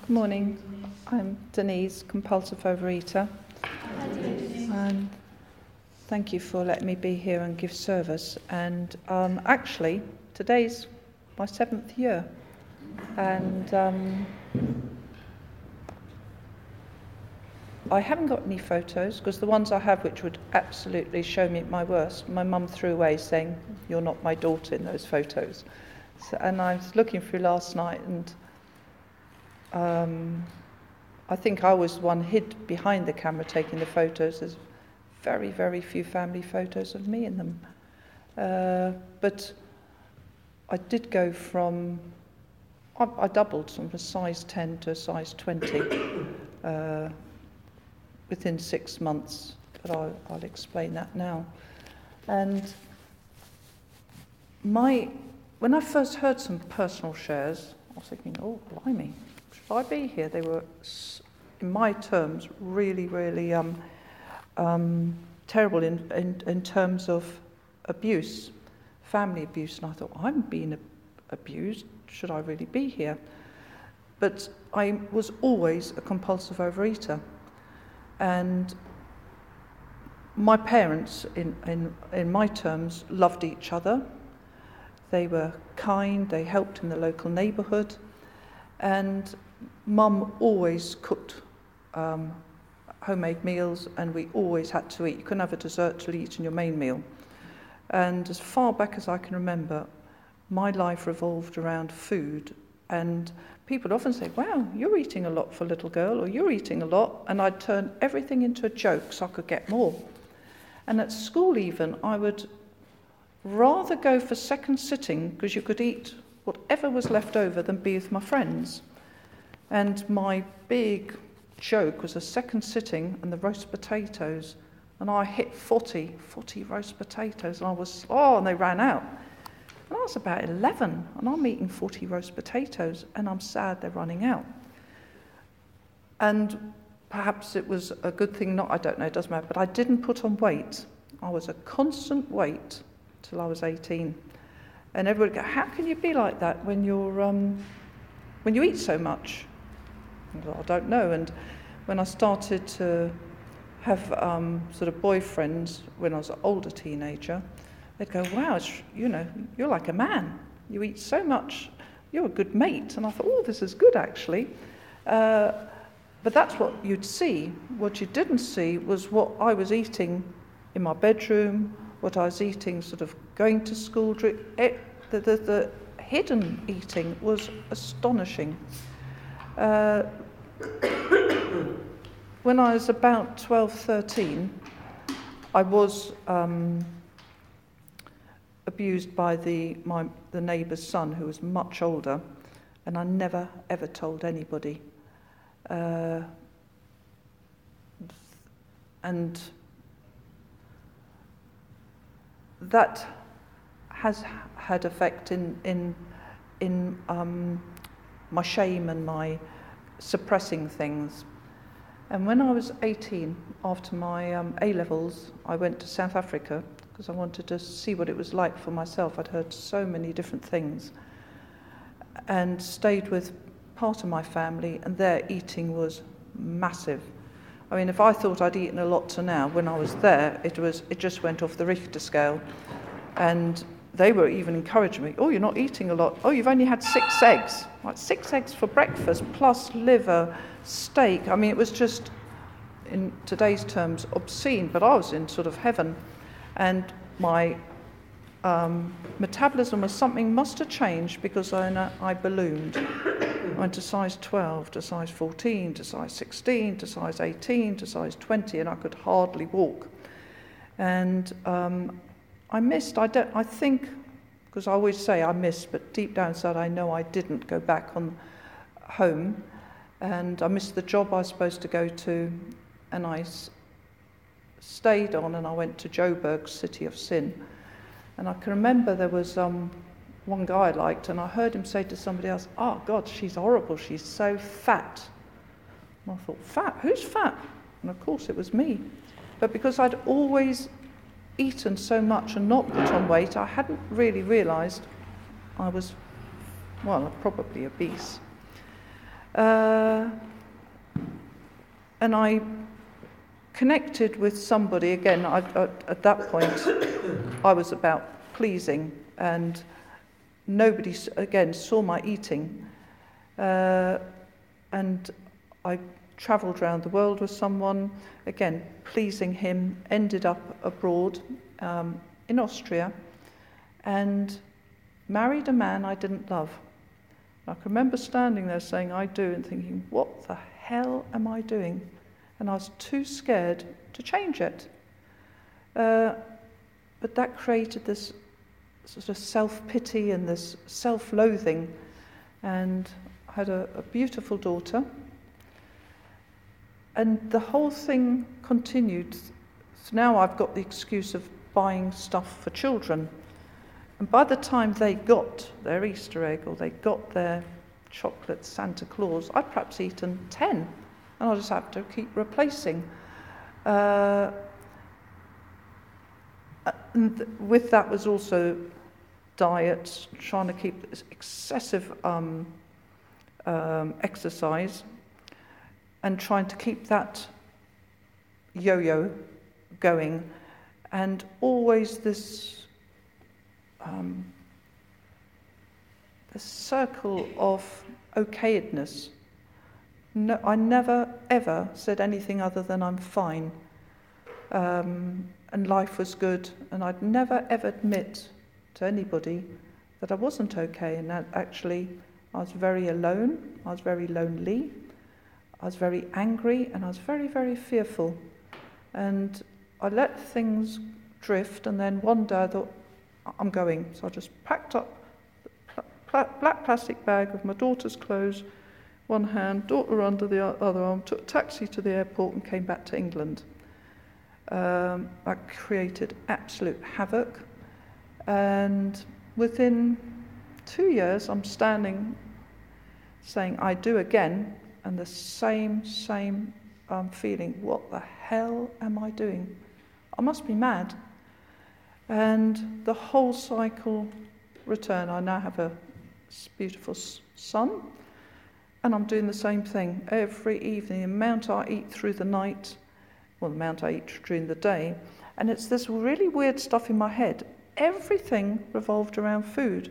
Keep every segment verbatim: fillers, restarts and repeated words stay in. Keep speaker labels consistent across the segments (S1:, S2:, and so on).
S1: Good morning. I'm Denise, compulsive overeater. And thank you for letting me be here and give service. And um, actually, today's my seventh year. And um, I haven't got any photos, because the ones I have which would absolutely show me at my worst, my mum threw away saying, "You're not my daughter in those photos." So, and I was looking through last night, and um, I think I was the one hid behind the camera taking the photos. There's very, very few family photos of me in them. Uh, but I did go from, I, I doubled from a size ten to a size twenty uh, within six months, but I'll, I'll explain that now. And my, when I first heard some personal shares, I was thinking, oh, blimey, should I be here? They were, in my terms, really, really um, um, terrible in, in, in terms of abuse, family abuse. And I thought, I'm being ab- abused. Should I really be here? But I was always a compulsive overeater. And my parents, in, in, in my terms, loved each other. They were kind, they helped in the local neighbourhood. And Mum always cooked um, homemade meals, and we always had to eat. You couldn't have a dessert till you eat in your main meal. And as far back as I can remember, my life revolved around food. And people often say, wow, you're eating a lot for a little girl, or you're eating a lot. And I'd turn everything into a joke so I could get more. And at school even, I would rather go for second sitting, because you could eat whatever was left over, than be with my friends. And my big joke was a second sitting and the roast potatoes. And I hit forty, forty roast potatoes. And I was, oh, and they ran out. And I was about eleven, and I'm eating forty roast potatoes, and I'm sad they're running out. And perhaps it was a good thing, not, I don't know, it doesn't matter, but I didn't put on weight. I was a constant weight till I was eighteen. And everybody would go, how can you be like that when you're um, when you eat so much? And I don't know. And when I started to have um, sort of boyfriends when I was an older teenager, they'd go, wow, it's, you know, you're like a man. You eat so much. You're a good mate. And I thought, oh, this is good, actually. Uh, but that's what you'd see. What you didn't see was what I was eating in my bedroom, what I was eating sort of going to school. It, the, the, the hidden eating was astonishing. Uh, when I was about twelve, thirteen, I was um, abused by the my the neighbour's son, who was much older, and I never ever told anybody. Uh, and that has had effect in in in um, my shame and my suppressing things. And when I was eighteen, after my um, A-levels, I went to South Africa because I wanted to see what it was like for myself. I'd heard so many different things, and stayed with part of my family, and their eating was massive. I mean, if I thought I'd eaten a lot to now, when I was there, it was it just went off the Richter scale. And they were even encouraging me, oh, you're not eating a lot. Oh, you've only had six eggs. Like six eggs for breakfast, plus liver, steak. I mean, it was just, in today's terms, obscene, but I was in sort of heaven. And my um, metabolism was something must have changed, because I, I ballooned. I went to size twelve, to size fourteen, to size sixteen, to size eighteen, to size twenty, and I could hardly walk. And um, I missed, I don't, I think, because I always say I missed, but deep down inside I know I didn't go back on home. And I missed the job I was supposed to go to, and I s- stayed on, and I went to Joburg, City of Sin. And I can remember there was um, one guy I liked, and I heard him say to somebody else, oh God, she's horrible, she's so fat. And I thought, fat? Who's fat? And of course it was me. But because I'd always eaten so much and not put on weight, I hadn't really realised I was, well, probably obese. Uh, and I connected with somebody, again, I, I, at that point, I was about pleasing, and nobody, again, saw my eating. Uh, and I travelled around the world with someone, again, pleasing him, ended up abroad um, in Austria, and married a man I didn't love. I can remember standing there saying, I do, and thinking, what the hell am I doing? And I was too scared to change it. Uh, but that created this sort of self-pity and this self-loathing. And I had a, a beautiful daughter. And the whole thing continued. So now I've got the excuse of buying stuff for children. And by the time they got their Easter egg or they got their chocolate Santa Claus, I'd perhaps eaten ten. And I just have to keep replacing. Uh, and th- with that was also diet, trying to keep this excessive um, um, exercise, and trying to keep that yo-yo going, and always this um, this circle of okayedness. No, I never, ever said anything other than I'm fine. Um, and life was good. And I'd never, ever admit to anybody that I wasn't okay. And that actually, I was very alone. I was very lonely. I was very angry. And I was very, very fearful. And I let things drift. And then one day I thought, I'm going. So I just packed up a pl- black plastic bag with my daughter's clothes, one hand, daughter under the other arm, took a taxi to the airport and came back to England. Um, I created absolute havoc, and within two years I'm standing saying I do again, and the same, same um, feeling, what the hell am I doing? I must be mad. And the whole cycle returned. I now have a beautiful son, and I'm doing the same thing every evening. The amount I eat through the night, well, the amount I eat during the day, and it's this really weird stuff in my head. Everything revolved around food,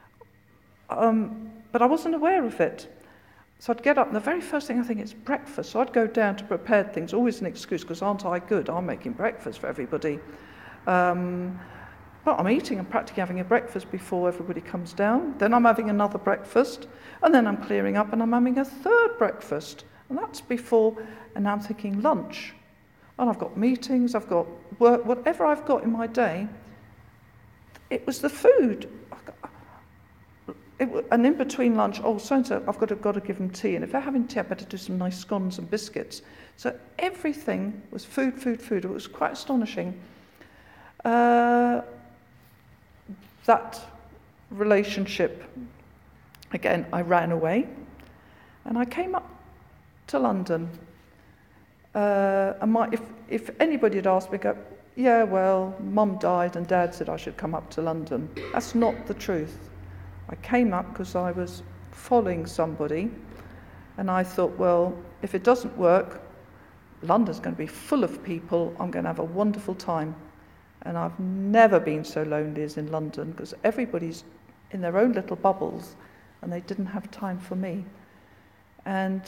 S1: um, but I wasn't aware of it. So I'd get up, and the very first thing I think is breakfast. So I'd go down to prepare things, always an excuse, because aren't I good? I'm making breakfast for everybody. Um, But I'm eating and practically having a breakfast before everybody comes down. Then I'm having another breakfast. And then I'm clearing up and I'm having a third breakfast. And that's before, and now I'm thinking lunch. And I've got meetings, I've got work, whatever I've got in my day. It was the food. It, and in between lunch, oh, so-and-so, I've got to, got to give them tea. And if they're having tea, I better do some nice scones and biscuits. So everything was food, food, food. It was quite astonishing. Uh, That relationship, again, I ran away, and I came up to London. Uh, and my, if, if anybody had asked me, go, yeah, well, Mum died and Dad said I should come up to London. That's not the truth. I came up because I was following somebody, and I thought, well, if it doesn't work, London's going to be full of people. I'm going to have a wonderful time. And I've never been so lonely as in London, because everybody's in their own little bubbles and they didn't have time for me. And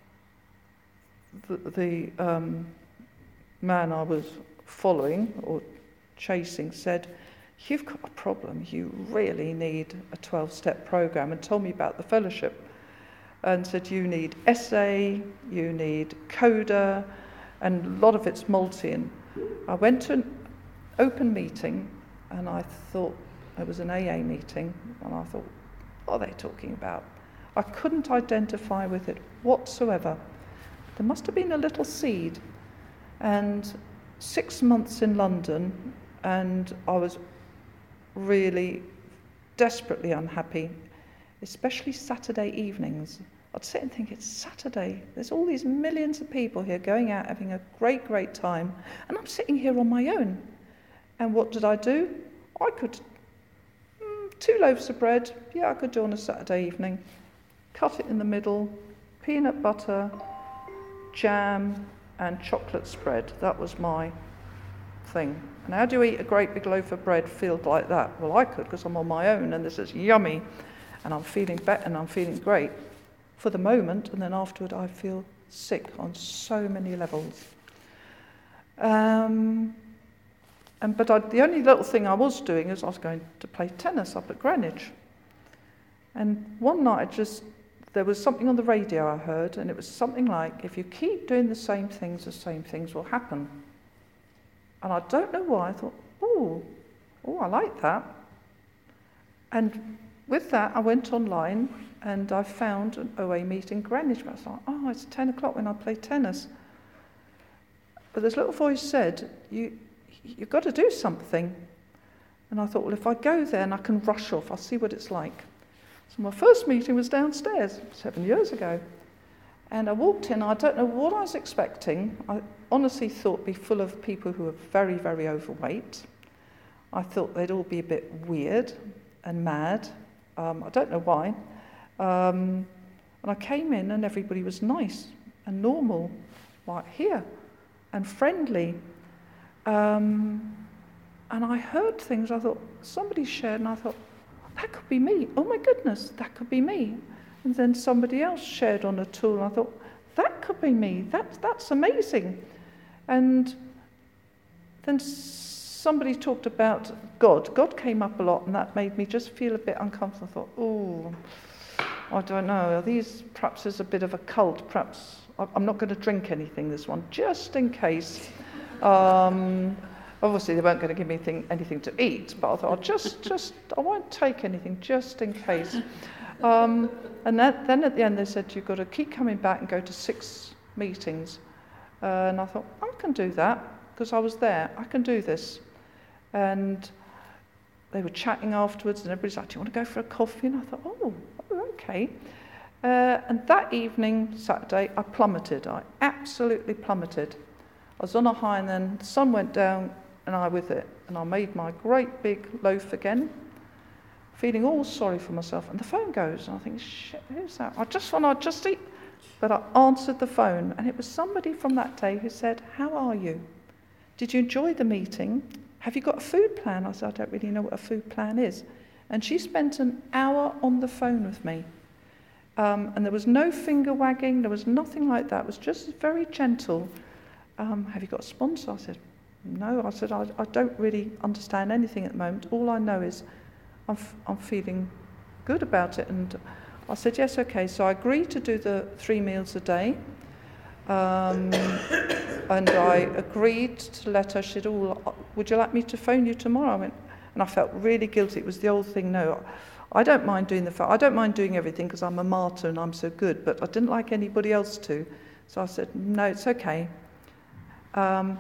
S1: the, the um, man I was following or chasing said, you've got a problem, you really need a twelve-step program, and told me about the fellowship and said you need essay, you need coda, and a lot of it's multi. And I went to an open meeting, and I thought it was an A A meeting, and I thought, what are they talking about? I couldn't identify with it whatsoever. There must have been a little seed. And six months in London, and I was really desperately unhappy, especially Saturday evenings. I'd sit and think, it's Saturday, there's all these millions of people here going out having a great, great time, and I'm sitting here on my own. And what did I do? I could, mm, two loaves of bread, yeah, I could do on a Saturday evening. Cut it in the middle, peanut butter, jam, and chocolate spread. That was my thing. And how do you eat a great big loaf of bread filled like that? Well, I could, because I'm on my own, and this is yummy, and I'm feeling better, and I'm feeling great for the moment, and then afterward I feel sick on so many levels. Um, and but I, the only little thing I was doing is I was going to play tennis up at Greenwich. And one night I just, there was something on the radio I heard, and it was something like, if you keep doing the same things, the same things will happen. And I don't know why, I thought, oh, oh, I like that. And with that, I went online and I found an O A meeting in Greenwich. I was like, oh, it's ten o'clock when I play tennis. But this little voice said, you, you've got to do something. And I thought, well, if I go there and I can rush off, I'll see what it's like. So my first meeting was downstairs, seven years ago. And I walked in, I don't know what I was expecting. I honestly thought it'd be full of people who were very, very overweight. I thought they'd all be a bit weird and mad. Um, I don't know why. Um, and I came in and everybody was nice and normal, like here, and friendly. Um, and I heard things, I thought, somebody shared, and I thought, that could be me. Oh my goodness, that could be me. And then somebody else shared on a tool, and I thought, that could be me. That, that's amazing. And then somebody talked about God. God came up a lot, and that made me just feel a bit uncomfortable. I thought, oh, I don't know. These perhaps is a bit of a cult. Perhaps I'm not going to drink anything this one, just in case. Um, obviously, they weren't going to give me anything, anything to eat, but I thought, just, just, I won't take anything, just in case. Um, and that, then at the end, they said, you've got to keep coming back and go to six meetings. Uh, and I thought, I can do that, because I was there. I can do this. And they were chatting afterwards, and everybody's like, do you want to go for a coffee? And I thought, oh, okay. Uh, and that evening, Saturday, I plummeted. I absolutely plummeted. I was on a high, and then the sun went down, and I with it. And I made my great big loaf again, feeling all sorry for myself. And the phone goes, and I think, shit, who's that? I just want to just eat. But I answered the phone, and it was somebody from that day who said, how are you? Did you enjoy the meeting? Have you got a food plan? I said, I don't really know what a food plan is. And she spent an hour on the phone with me. Um, and there was no finger wagging, there was nothing like that. It was just very gentle. Um, have you got a sponsor? I said, no. I said, I, I don't really understand anything at the moment. All I know is I'm, f- I'm feeling good about it. And I said, yes, okay. So I agreed to do the three meals a day. Um, and I agreed to let her, she said, oh, would you like me to phone you tomorrow? I went, and I felt really guilty. It was the old thing, no, I don't mind doing the phone. I don't mind doing everything because I'm a martyr and I'm so good, but I didn't like anybody else to. So I said, no, it's okay. Um,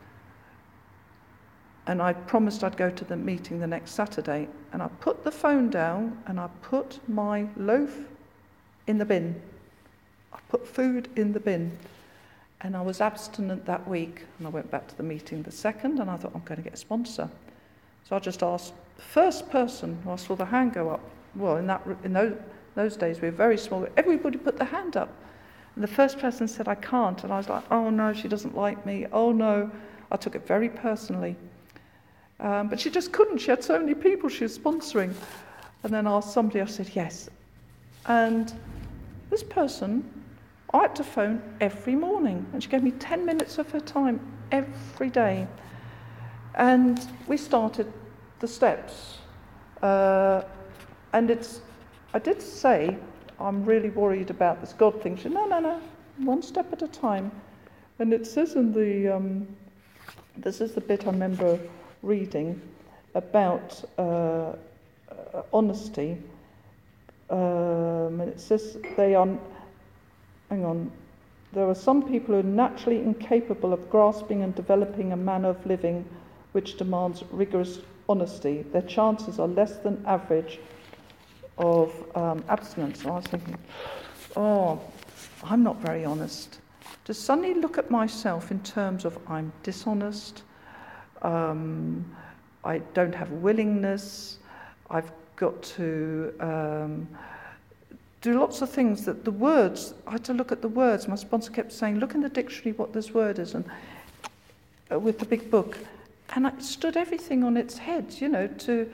S1: and I promised I'd go to the meeting the next Saturday. And I put the phone down and I put my loaf in the bin. I put food in the bin. And I was abstinent that week. And I went back to the meeting the second, and I thought, I'm going to get a sponsor. So I just asked the first person who I saw the hand go up. Well, in that in those, those days, we were very small. Everybody put their hand up. And the first person said, I can't. And I was like, oh, no, she doesn't like me. Oh, no. I took it very personally. Um, but she just couldn't. She had so many people she was sponsoring. And then I asked somebody, I said, yes. And this person, I had to phone every morning. And she gave me ten minutes of her time every day. And we started the steps. Uh, and it's, I did say, I'm really worried about this God thing. She said, no, no, no, one step at a time. And it says in the, um, this is the bit I remember reading about uh, uh, honesty. Um, and it says they are, hang on, there are some people who are naturally incapable of grasping and developing a manner of living which demands rigorous honesty. Their chances are less than average of um, abstinence. And I was thinking, oh, I'm not very honest. To suddenly look at myself in terms of I'm dishonest, um, I don't have willingness, I've got to um, do lots of things that the words, I had to look at the words. My sponsor kept saying, look in the dictionary what this word is, and uh, with the big book. And I stood everything on its head, you know, to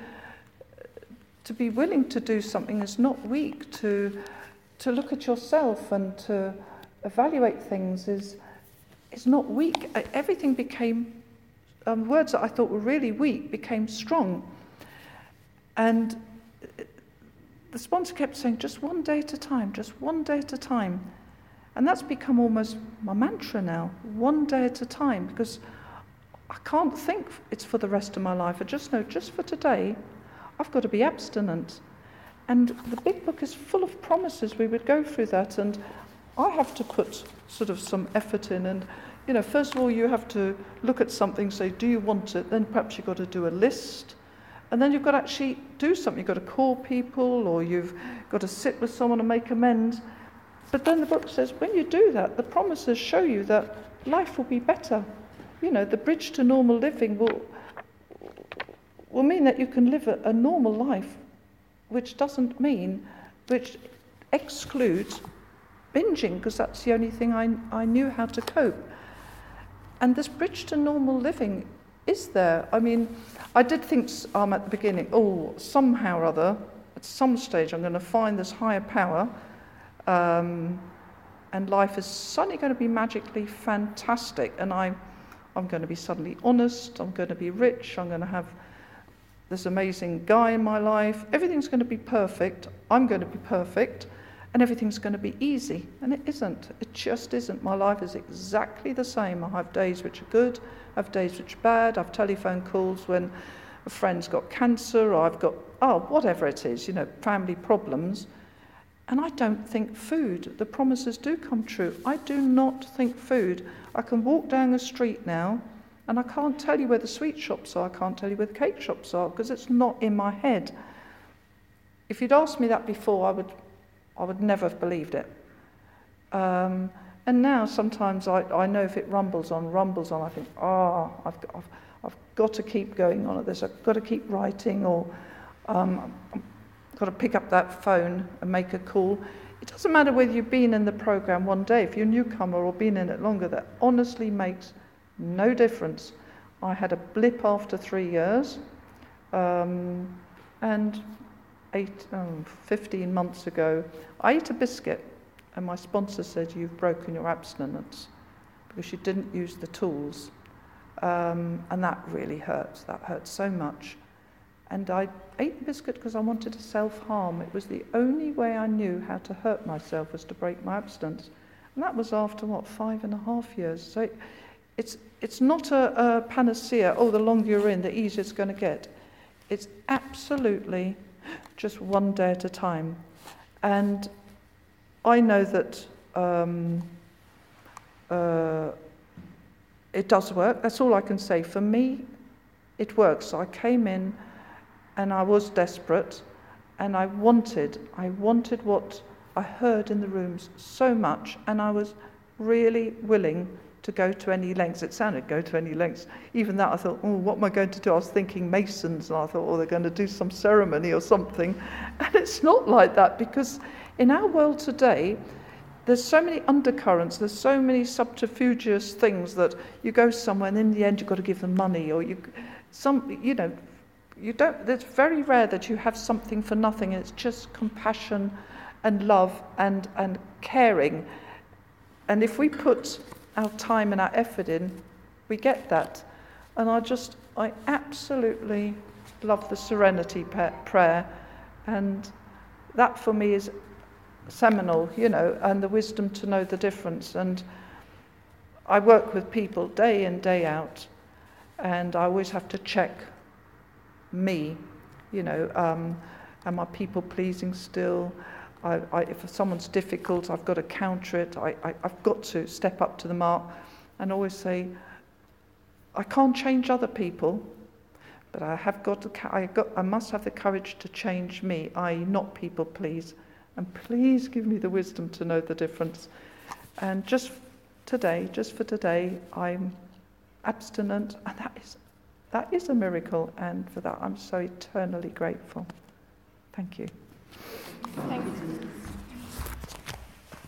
S1: to be willing to do something is not weak, to to look at yourself and to evaluate things is is not weak. Everything became, um, words that I thought were really weak became strong. And the sponsor kept saying, just one day at a time, just one day at a time. And that's become almost my mantra now, one day at a time, because I can't think it's for the rest of my life. I just know, just for today, I've got to be abstinent. And the big book is full of promises. We would go through that, and I have to put sort of some effort in. And, you know, first of all, you have to look at something, say, do you want it? Then perhaps you've got to do a list. And then you've got to actually do something. You've got to call people, or you've got to sit with someone and make amends. But then the book says, when you do that, the promises show you that life will be better. You know, the bridge to normal living will will mean that you can live a, a normal life, which doesn't mean, which excludes binging, because that's the only thing I, I knew how to cope. And this bridge to normal living is there. I mean, I did think um, at the beginning, oh, somehow or other, at some stage I'm going to find this higher power, um, and life is suddenly going to be magically fantastic, and I, I'm going to be suddenly honest, I'm going to be rich, I'm going to have this amazing guy in my life, everything's going to be perfect, I'm going to be perfect, and everything's going to be easy. And it isn't. It just isn't. My life is exactly the same. I have days which are good, I have days which are bad, I have telephone calls when a friend's got cancer, or I've got, oh, whatever it is, you know, family problems. And I don't think food, the promises do come true. I do not think food. I can walk down the street now, and I can't tell you where the sweet shops are, I can't tell you where the cake shops are, because it's not in my head. If you'd asked me that before, I would I would never have believed it. Um, and now sometimes I, I know if it rumbles on, rumbles on, I think, oh, I've, I've, I've got to keep going on at this, I've got to keep writing, or um, I've got to pick up that phone and make a call. It doesn't matter whether you've been in the programme one day, if you're a newcomer or been in it longer, that honestly makes no difference. I had a blip after three years, um, and eight, oh, fifteen months ago, I ate a biscuit, and my sponsor said, you've broken your abstinence, because you didn't use the tools. Um, and that really hurt. That hurt so much. And I ate the biscuit because I wanted to self-harm. It was the only way I knew how to hurt myself, was to break my abstinence. And that was after, what, five and a half years. So it, it's it's not a, a panacea, oh, the longer you're in, the easier it's going to get. It's absolutely just one day at a time. And I know that um, uh, it does work. That's all I can say. For me, it works. So I came in and I was desperate, and I wanted, I wanted what I heard in the rooms so much, and I was really willing to go to any lengths. It sounded go to any lengths. Even that, I thought, oh, what am I going to do? I was thinking Masons, and I thought, oh, they're going to do some ceremony or something. And it's not like that, because in our world today, there's so many undercurrents, there's so many subterfugious things that you go somewhere and in the end you've got to give them money, or you, some, you know, you don't, it's very rare that you have something for nothing. It's just compassion and love and, and caring. And if we put our time and our effort in, we get that. And I just, I absolutely love the serenity prayer, and that for me is seminal, you know, and the wisdom to know the difference. And I work with people day in, day out, and I always have to check me, you know, um, am I people pleasing still? I, I, if someone's difficult, I've got to counter it. I, I, I've got to step up to the mark and always say, I can't change other people, but I have got to. I got. I must have the courage to change me. I not people please, and please give me the wisdom to know the difference. And just today, just for today, I'm abstinent, and that is that is a miracle. And for that, I'm so eternally grateful. Thank you.
S2: Thank you.